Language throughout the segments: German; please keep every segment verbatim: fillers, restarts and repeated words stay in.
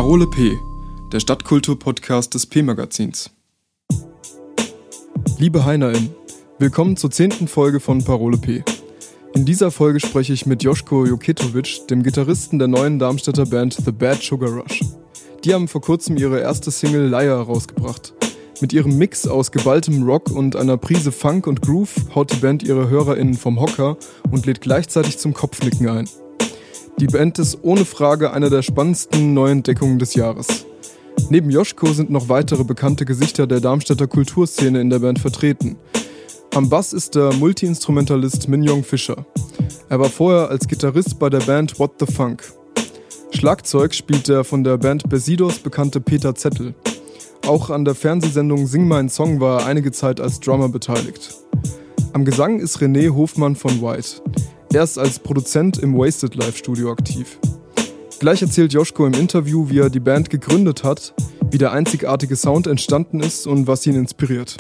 Parole P, der Stadtkultur-Podcast des P-Magazins. Liebe HeinerInnen, willkommen zur zehnten Folge von Parole P. In dieser Folge spreche ich mit Joschko Joketovic, dem Gitarristen der neuen Darmstädter Band The Bad Sugar Rush. Die haben vor kurzem ihre erste Single Liar rausgebracht. Mit ihrem Mix aus geballtem Rock und einer Prise Funk und Groove haut die Band ihre HörerInnen vom Hocker und lädt gleichzeitig zum Kopfnicken ein. Die Band ist ohne Frage eine der spannendsten Neuentdeckungen des Jahres. Neben Joschko sind noch weitere bekannte Gesichter der Darmstädter Kulturszene in der Band vertreten. Am Bass ist der Multi-Instrumentalist Minjong Fischer. Er war vorher als Gitarrist bei der Band What the Funk. Schlagzeug spielt der von der Band Besidos bekannte Peter Zettel. Auch an der Fernsehsendung Sing Mein Song war er einige Zeit als Drummer beteiligt. Am Gesang ist René Hofmann von White. Er ist als Produzent im Wasted Live Studio aktiv. Gleich erzählt Joschko im Interview, wie er die Band gegründet hat, wie der einzigartige Sound entstanden ist und was ihn inspiriert.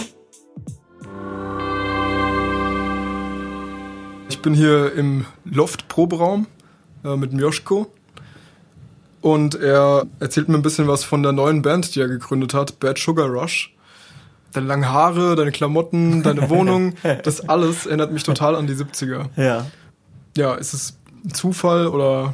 Ich bin hier im Loft-Proberaum äh, mit dem Joschko und er erzählt mir ein bisschen was von der neuen Band, die er gegründet hat, Bad Sugar Rush. Deine langen Haare, deine Klamotten, deine Wohnung, das alles erinnert mich total an die siebziger. Ja. Ja, ist es ein Zufall oder?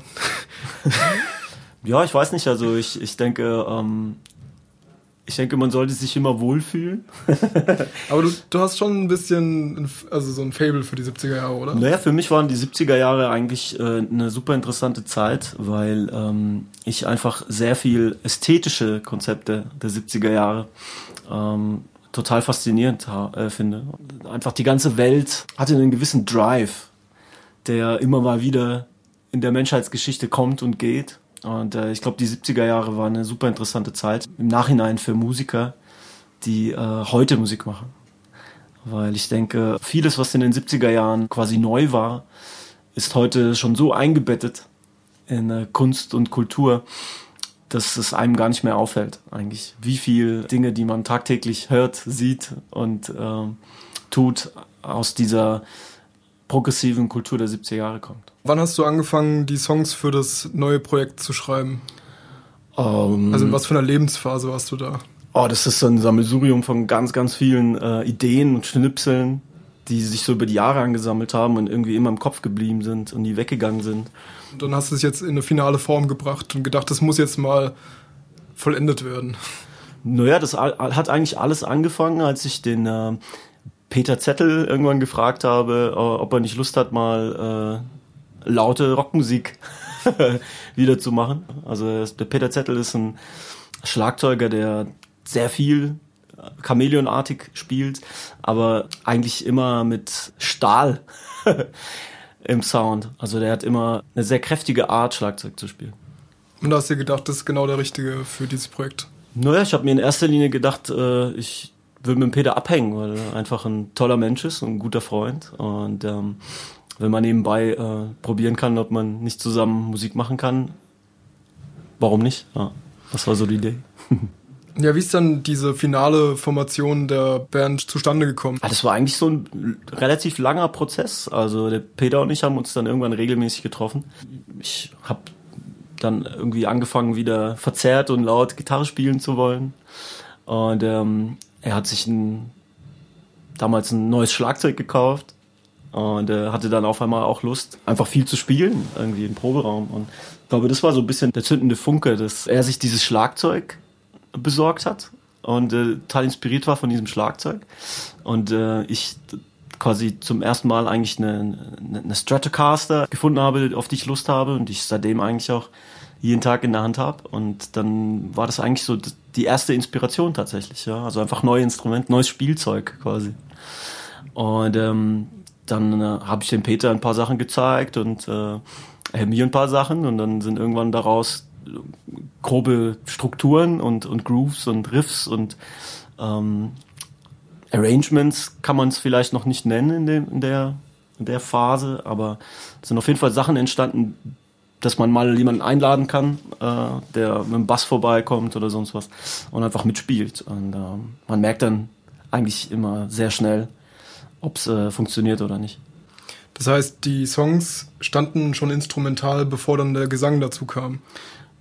Ja, ich weiß nicht. Also ich, ich denke, ähm, ich denke, man sollte sich immer wohlfühlen. Aber du, du hast schon ein bisschen, also so ein Faible für die siebziger Jahre, oder? Naja, für mich waren die siebziger Jahre eigentlich äh, eine super interessante Zeit, weil ähm, ich einfach sehr viel ästhetische Konzepte der siebziger Jahre ähm, total faszinierend äh, finde. Einfach die ganze Welt hatte einen gewissen Drive, der immer mal wieder in der Menschheitsgeschichte kommt und geht. Und äh, ich glaube, die siebziger Jahre waren eine super interessante Zeit. Im Nachhinein für Musiker, die äh, heute Musik machen. Weil ich denke, vieles, was in den siebziger Jahren quasi neu war, ist heute schon so eingebettet in äh, Kunst und Kultur, dass es einem gar nicht mehr auffällt eigentlich. Wie viel Dinge, die man tagtäglich hört, sieht und äh, tut, aus dieser progressiven Kultur der siebziger Jahre kommt. Wann hast du angefangen, die Songs für das neue Projekt zu schreiben? Um, also in was für einer Lebensphase warst du da? Oh, das ist so ein Sammelsurium von ganz, ganz vielen äh, Ideen und Schnipseln, die sich so über die Jahre angesammelt haben und irgendwie immer im Kopf geblieben sind und nie weggegangen sind. Und dann hast du es jetzt in eine finale Form gebracht und gedacht, das muss jetzt mal vollendet werden. Naja, das hat eigentlich alles angefangen, als ich den äh, Peter Zettel irgendwann gefragt habe, ob er nicht Lust hat, mal äh, laute Rockmusik wieder zu machen. Also der Peter Zettel ist ein Schlagzeuger, der sehr viel chamäleonartig spielt, aber eigentlich immer mit Stahl im Sound. Also der hat immer eine sehr kräftige Art, Schlagzeug zu spielen. Und da hast du gedacht, das ist genau der Richtige für dieses Projekt? Naja, ich habe mir in erster Linie gedacht, äh, ich will mit dem Peter abhängen, weil er einfach ein toller Mensch ist und ein guter Freund. Und ähm, wenn man nebenbei äh, probieren kann, ob man nicht zusammen Musik machen kann, warum nicht? Ja, das war so die Idee. Ja, wie ist dann diese finale Formation der Band zustande gekommen? Ah, das war eigentlich so ein relativ langer Prozess. Also der Peter und ich haben uns dann irgendwann regelmäßig getroffen. Ich habe dann irgendwie angefangen, wieder verzerrt und laut Gitarre spielen zu wollen. Und ähm, er hat sich ein, damals ein neues Schlagzeug gekauft und äh, hatte dann auf einmal auch Lust, einfach viel zu spielen, irgendwie im Proberaum. Und ich glaube, das war so ein bisschen der zündende Funke, dass er sich dieses Schlagzeug besorgt hat und äh, total inspiriert war von diesem Schlagzeug. Und äh, ich quasi zum ersten Mal eigentlich eine, eine Stratocaster gefunden habe, auf die ich Lust habe und ich seitdem eigentlich auch jeden Tag in der Hand habe. Und dann war das eigentlich so die erste Inspiration tatsächlich, ja. Also einfach neue Instrumente, neues Spielzeug quasi. Und ähm, dann äh, habe ich dem Peter ein paar Sachen gezeigt und äh, er mir ein paar Sachen und dann sind irgendwann daraus grobe Strukturen und, und Grooves und Riffs und ähm, Arrangements kann man es vielleicht noch nicht nennen in, dem, in, der, in der Phase, aber es sind auf jeden Fall Sachen entstanden, dass man mal jemanden einladen kann, äh, der mit dem Bass vorbeikommt oder sonst was und einfach mitspielt. Und äh, man merkt dann eigentlich immer sehr schnell, ob es äh, funktioniert oder nicht. Das heißt, die Songs standen schon instrumental, bevor dann der Gesang dazu kam?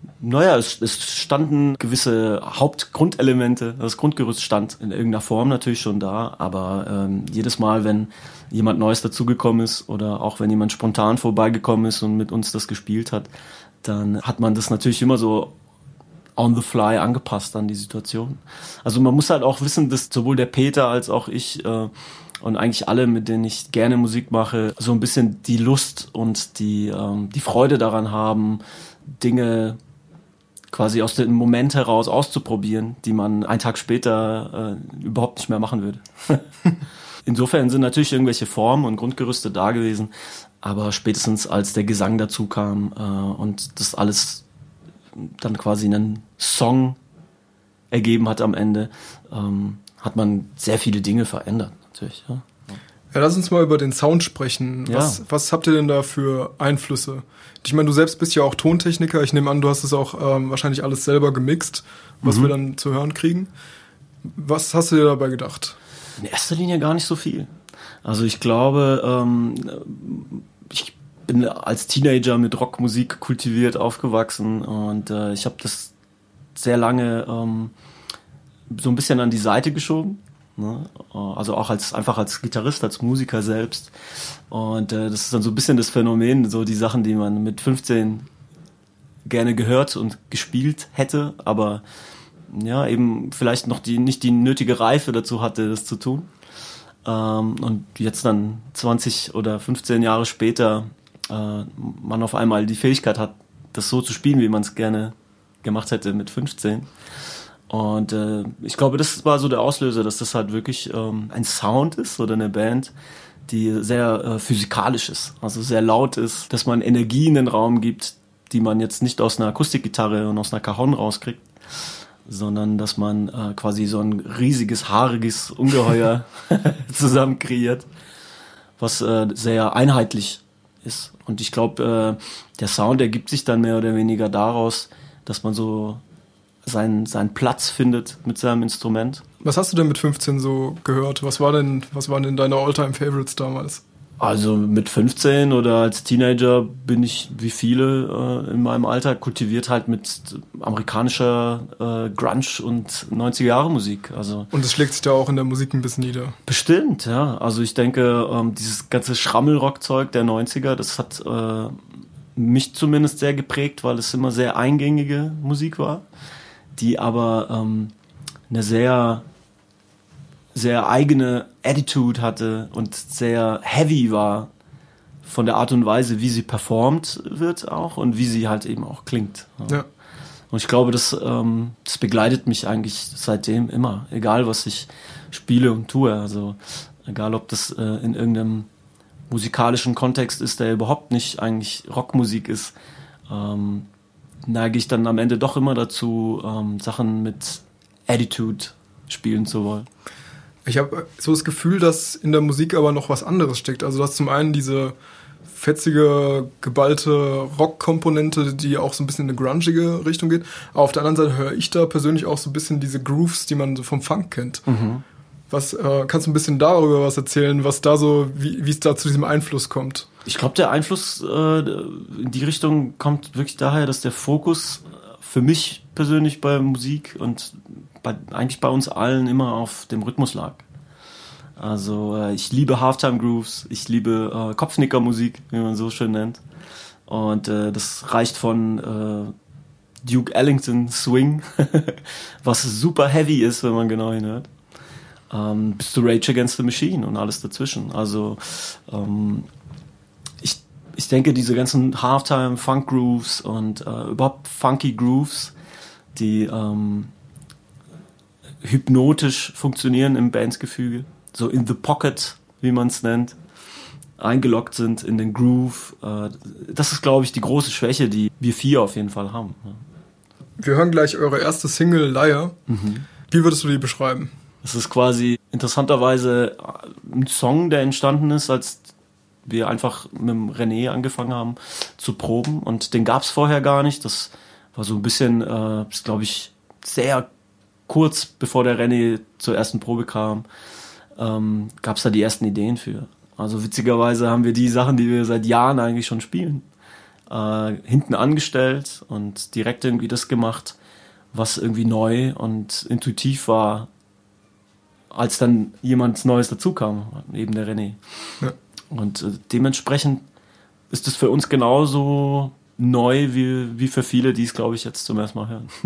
Naja, es, es standen gewisse Hauptgrundelemente, das Grundgerüst stand in irgendeiner Form natürlich schon da, aber ähm, jedes Mal, wenn jemand Neues dazugekommen ist oder auch wenn jemand spontan vorbeigekommen ist und mit uns das gespielt hat, dann hat man das natürlich immer so on the fly angepasst an die Situation. Also man muss halt auch wissen, dass sowohl der Peter als auch ich äh, und eigentlich alle, mit denen ich gerne Musik mache, so ein bisschen die Lust und die, ähm, die Freude daran haben, Dinge quasi aus dem Moment heraus auszuprobieren, die man einen Tag später äh, überhaupt nicht mehr machen würde. Insofern sind natürlich irgendwelche Formen und Grundgerüste da gewesen, aber spätestens als der Gesang dazu kam äh, und das alles dann quasi einen Song ergeben hat am Ende, ähm, hat man sehr viele Dinge verändert, natürlich. Ja. Ja, lass uns mal über den Sound sprechen. Ja. Was, was habt ihr denn da für Einflüsse? Ich meine, du selbst bist ja auch Tontechniker. Ich nehme an, du hast es auch ähm, wahrscheinlich alles selber gemixt, was mhm. wir dann zu hören kriegen. Was hast du dir dabei gedacht? In erster Linie gar nicht so viel. Also ich glaube, ähm, ich bin als Teenager mit Rockmusik kultiviert aufgewachsen und äh, ich habe das sehr lange ähm, so ein bisschen an die Seite geschoben. Ne? Also auch als einfach als Gitarrist, als Musiker selbst. Und äh, das ist dann so ein bisschen das Phänomen, so die Sachen, die man mit fünfzehn gerne gehört und gespielt hätte, aber ja, eben vielleicht noch die nicht die nötige Reife dazu hatte, das zu tun. Ähm, und jetzt dann zwanzig oder fünfzehn Jahre später äh, man auf einmal die Fähigkeit hat, das so zu spielen, wie man es gerne gemacht hätte mit fünfzehn. Und äh, ich glaube, das war so der Auslöser, dass das halt wirklich ähm, ein Sound ist oder eine Band, die sehr äh, physikalisch ist, also sehr laut ist, dass man Energie in den Raum gibt, die man jetzt nicht aus einer Akustikgitarre und aus einer Cajon rauskriegt, sondern dass man äh, quasi so ein riesiges, haariges Ungeheuer zusammen kreiert, was äh, sehr einheitlich ist. Und ich glaube, äh, der Sound ergibt sich dann mehr oder weniger daraus, dass man so seinen, seinen Platz findet mit seinem Instrument. Was hast du denn mit fünfzehn so gehört? Was war denn, was waren denn deine All-Time-Favorites damals? Also mit fünfzehn oder als Teenager bin ich, wie viele äh, in meinem Alter, kultiviert halt mit amerikanischer äh, Grunge- und neunziger-Jahre-Musik. Also und das schlägt sich da auch in der Musik ein bisschen nieder? Bestimmt, ja. Also ich denke, ähm, dieses ganze Schrammelrockzeug der neunziger, das hat äh, mich zumindest sehr geprägt, weil es immer sehr eingängige Musik war, die aber ähm, eine sehr, sehr eigene Attitude hatte und sehr heavy war von der Art und Weise, wie sie performt wird auch und wie sie halt eben auch klingt. Ja. Und ich glaube, das, ähm, das begleitet mich eigentlich seitdem immer, egal was ich spiele und tue. Also egal, ob das äh, in irgendeinem musikalischen Kontext ist, der überhaupt nicht eigentlich Rockmusik ist, ähm, neige ich dann am Ende doch immer dazu, ähm, Sachen mit Attitude spielen zu wollen. Ich habe so das Gefühl, dass in der Musik aber noch was anderes steckt. Also dass zum einen diese fetzige, geballte Rock-Komponente, die auch so ein bisschen in eine grungige Richtung geht. Aber auf der anderen Seite höre ich da persönlich auch so ein bisschen diese Grooves, die man so vom Funk kennt. Mhm. Was äh, kannst du ein bisschen darüber was erzählen, was da so, wie es da zu diesem Einfluss kommt? Ich glaube, der Einfluss äh, in die Richtung kommt wirklich daher, dass der Fokus für mich persönlich bei Musik und bei, eigentlich bei uns allen immer auf dem Rhythmus lag. Also äh, ich liebe Halftime Grooves, ich liebe äh, Kopfnicker-Musik, wie man so schön nennt. Und äh, das reicht von äh, Duke Ellington Swing, was super heavy ist, wenn man genau hinhört, ähm, bis zu Rage Against the Machine und alles dazwischen. Also ähm, ich, ich denke, diese ganzen Halftime Funk Grooves und äh, überhaupt funky Grooves, die ähm, hypnotisch funktionieren im Bandsgefüge, so in the pocket, wie man es nennt, eingeloggt sind in den Groove. Äh, das ist, glaube ich, die große Schwäche, die wir vier auf jeden Fall haben. Ja. Wir hören gleich eure erste Single, Liar. Mhm. Wie würdest du die beschreiben? Es ist quasi interessanterweise ein Song, der entstanden ist, als wir einfach mit dem René angefangen haben zu proben. Und den gab es vorher gar nicht. Das war so ein bisschen, äh, glaube ich, sehr kurz bevor der René zur ersten Probe kam, ähm, gab es da die ersten Ideen für. Also witzigerweise haben wir die Sachen, die wir seit Jahren eigentlich schon spielen, äh, hinten angestellt und direkt irgendwie das gemacht, was irgendwie neu und intuitiv war, als dann jemand Neues dazukam, eben der René. Ja. Und äh, dementsprechend ist es für uns genauso neu wie, wie für viele, die es, glaube ich, jetzt zum ersten Mal hören.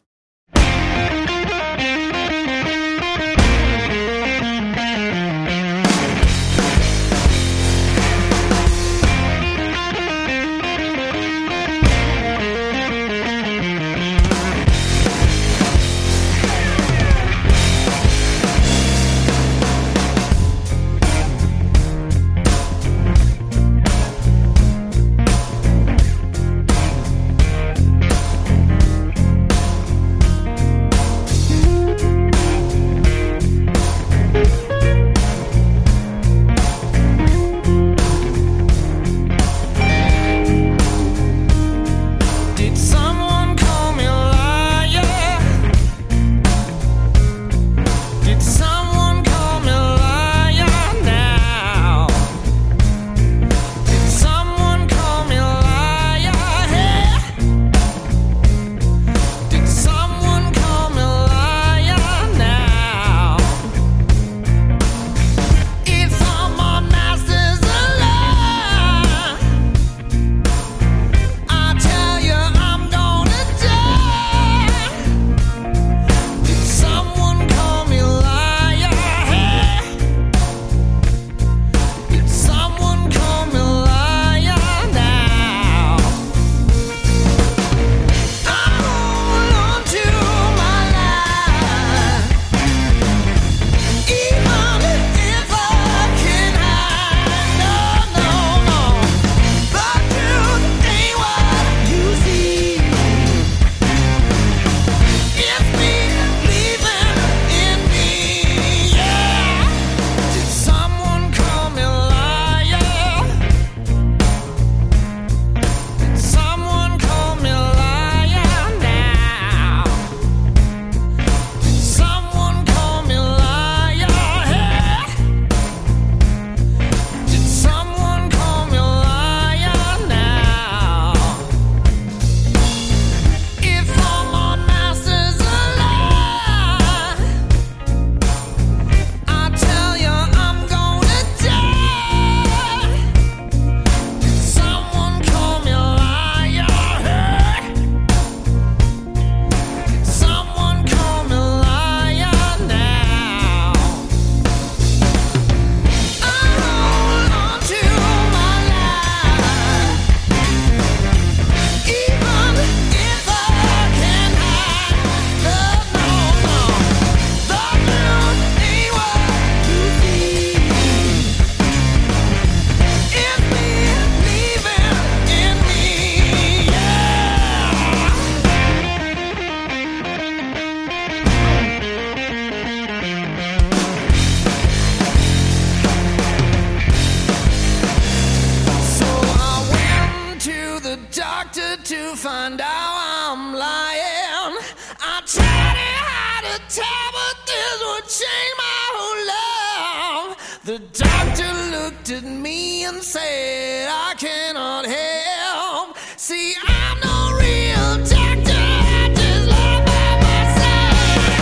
find out I'm lying. I tried it hard to tell, but this would change my whole life. The doctor looked at me and said, I cannot help. See, I'm no real doctor, I just love by myself.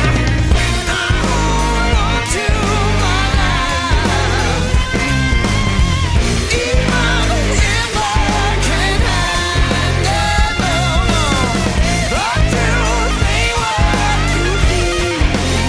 I hold on to my life, even if I can't handle the truth ain't what you see.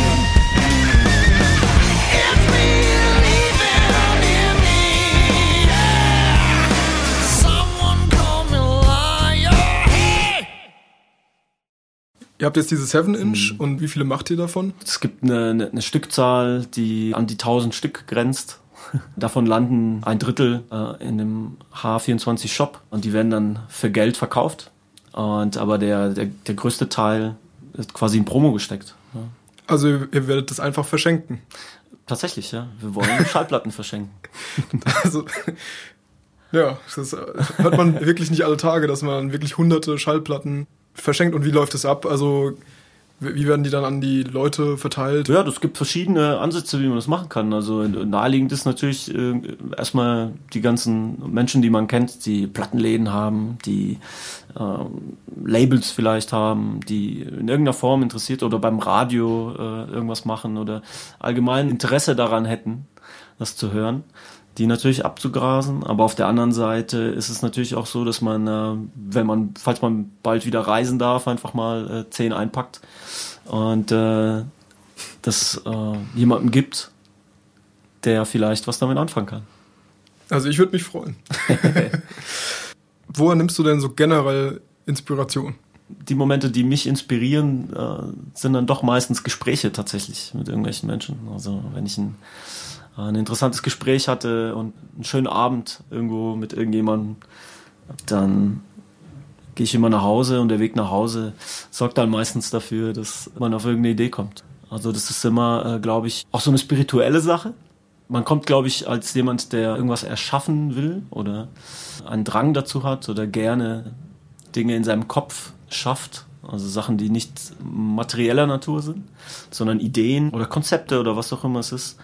It's me living in me, yeah. Someone call me liar, hey. Ihr habt jetzt diese seven Inch mhm. und wie viele macht ihr davon? Es gibt eine, eine, eine Stückzahl, die an die tausend Stück grenzt. Davon landen ein Drittel äh, in dem H vierundzwanzig Shop und die werden dann für Geld verkauft. Und aber der, der, der größte Teil ist quasi in Promo gesteckt. Ja. Also ihr, ihr werdet das einfach verschenken? Tatsächlich, ja. Wir wollen Schallplatten verschenken. Also, ja, das hört man wirklich nicht alle Tage, dass man wirklich hunderte Schallplatten verschenkt. Und wie läuft das ab? Also Wie werden die dann an die Leute verteilt? Ja, es gibt verschiedene Ansätze, wie man das machen kann. Also naheliegend ist natürlich äh, erstmal die ganzen Menschen, die man kennt, die Plattenläden haben, die äh, Labels vielleicht haben, die in irgendeiner Form interessiert oder beim Radio äh, irgendwas machen oder allgemein Interesse daran hätten, das zu hören, die natürlich abzugrasen. Aber auf der anderen Seite ist es natürlich auch so, dass man, äh, wenn man, falls man bald wieder reisen darf, einfach mal äh, zehn einpackt und äh, das äh, jemandem gibt, der vielleicht was damit anfangen kann. Also ich würde mich freuen. Woher nimmst du denn so generell Inspiration? Die Momente, die mich inspirieren, äh, sind dann doch meistens Gespräche tatsächlich mit irgendwelchen Menschen. Also wenn ich ein ein interessantes Gespräch hatte und einen schönen Abend irgendwo mit irgendjemandem, dann gehe ich immer nach Hause und der Weg nach Hause sorgt dann meistens dafür, dass man auf irgendeine Idee kommt. Also das ist immer, äh, glaube ich, auch so eine spirituelle Sache. Man kommt, glaube ich, als jemand, der irgendwas erschaffen will oder einen Drang dazu hat oder gerne Dinge in seinem Kopf schafft, also Sachen, die nicht materieller Natur sind, sondern Ideen oder Konzepte oder was auch immer es ist.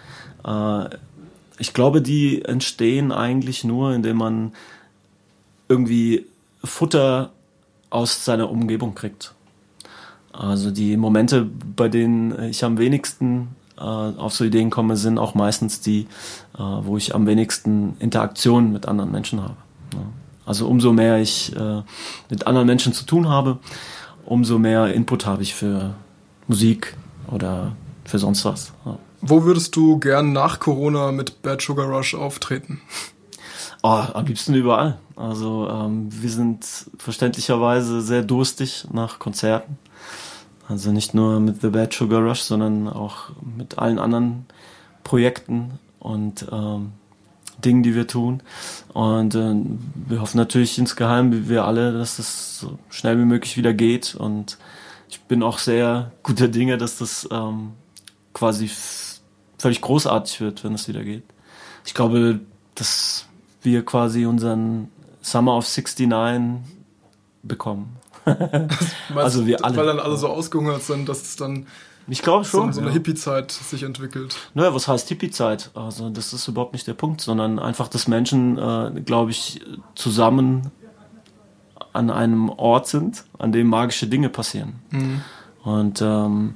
Ich glaube, die entstehen eigentlich nur, indem man irgendwie Futter aus seiner Umgebung kriegt. Also die Momente, bei denen ich am wenigsten äh, auf so Ideen komme, sind auch meistens die, äh, wo ich am wenigsten Interaktion mit anderen Menschen habe. Ja. Also umso mehr ich äh, mit anderen Menschen zu tun habe, umso mehr Input habe ich für Musik oder für sonst was. Ja. Wo würdest du gern nach Corona mit Bad Sugar Rush auftreten? Oh, am liebsten überall. Also ähm, wir sind verständlicherweise sehr durstig nach Konzerten. Also nicht nur mit The Bad Sugar Rush, sondern auch mit allen anderen Projekten und ähm, Dingen, die wir tun. Und äh, wir hoffen natürlich insgeheim, wie wir alle, dass das so schnell wie möglich wieder geht. Und ich bin auch sehr guter Dinge, dass das ähm, quasi f- völlig großartig wird, wenn es wieder geht. Ich glaube, dass wir quasi unseren Summer of sixty-nine bekommen. Also wir alle. Weil dann alle so ausgehungert sind, dass es dann ich glaube schon, so eine ja. Hippie-Zeit sich entwickelt. Naja, was heißt Hippie-Zeit? Also das ist überhaupt nicht der Punkt, sondern einfach, dass Menschen, äh, glaube ich, zusammen an einem Ort sind, an dem magische Dinge passieren. Mhm. Und ähm,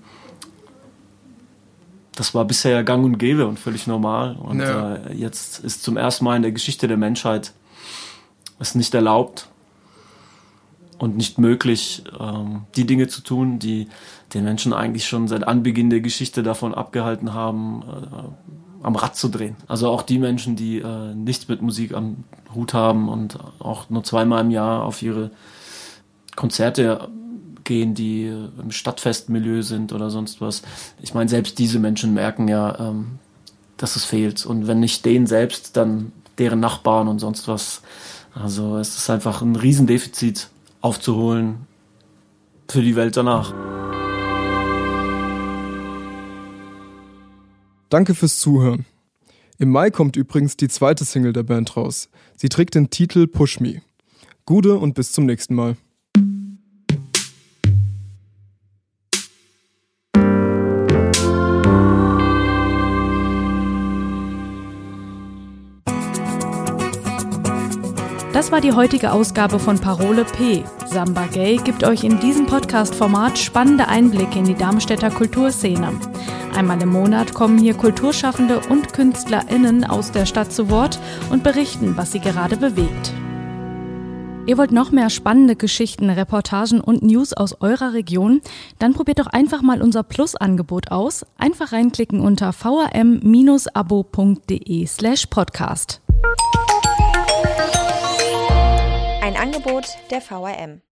das war bisher gang und gäbe und völlig normal. Und ja. äh, jetzt ist zum ersten Mal in der Geschichte der Menschheit es nicht erlaubt und nicht möglich, ähm, die Dinge zu tun, die den Menschen eigentlich schon seit Anbeginn der Geschichte davon abgehalten haben, äh, am Rad zu drehen. Also auch die Menschen, die äh, nichts mit Musik am Hut haben und auch nur zweimal im Jahr auf ihre Konzerte gehen, die im Stadtfestmilieu sind oder sonst was. Ich meine, selbst diese Menschen merken ja, ähm, dass es fehlt. Und wenn nicht denen selbst, dann deren Nachbarn und sonst was. Also es ist einfach ein Riesendefizit aufzuholen für die Welt danach. Danke fürs Zuhören. Im Mai kommt übrigens die zweite Single der Band raus. Sie trägt den Titel Push Me. Gute und bis zum nächsten Mal. Das war die heutige Ausgabe von Parole P. Samba Gay gibt euch in diesem Podcast-Format spannende Einblicke in die Darmstädter Kulturszene. Einmal im Monat kommen hier Kulturschaffende und KünstlerInnen aus der Stadt zu Wort und berichten, was sie gerade bewegt. Ihr wollt noch mehr spannende Geschichten, Reportagen und News aus eurer Region? Dann probiert doch einfach mal unser Plus-Angebot aus. Einfach reinklicken unter vrm-abo.de slash podcast. Ein Angebot der V R M.